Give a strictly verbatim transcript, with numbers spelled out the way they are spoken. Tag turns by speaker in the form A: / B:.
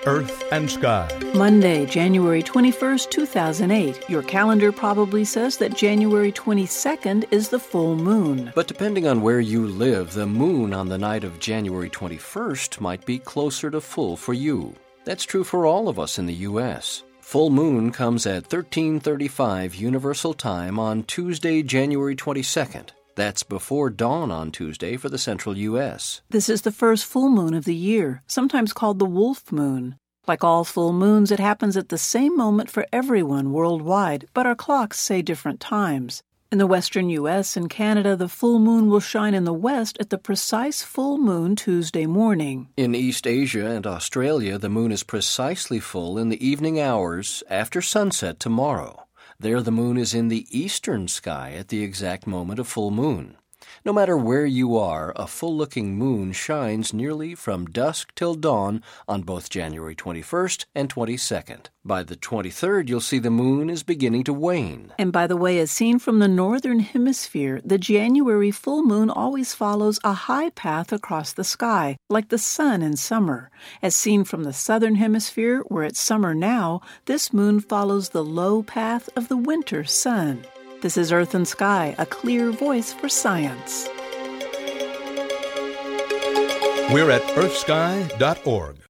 A: Earth and Sky.
B: Monday, January twenty-first, two thousand eight. Your calendar probably says that January twenty-second is the full moon.
C: But depending on where you live, the moon on the night of January twenty-first might be closer to full for you. That's true for all of us in the U S Full moon comes at thirteen thirty-five Universal Time on Tuesday, January twenty-second. That's before dawn on Tuesday for the central U S
B: This is the first full moon of the year, sometimes called the wolf moon. Like all full moons, it happens at the same moment for everyone worldwide, but our clocks say different times. In the western U S and Canada, the full moon will shine in the west at the precise full moon Tuesday morning.
C: In East Asia and Australia, the moon is precisely full in the evening hours after sunset tomorrow. There the moon is in the eastern sky at the exact moment of full moon. No matter where you are, a full-looking moon shines nearly from dusk till dawn on both January twenty-first and twenty-second. By the twenty-third, you'll see the moon is beginning to wane.
B: And by the way, as seen from the northern hemisphere, the January full moon always follows a high path across the sky, like the sun in summer. As seen from the southern hemisphere, where it's summer now, this moon follows the low path of the winter sun. This is Earth and Sky, a clear voice for science.
A: We're at earth sky dot org.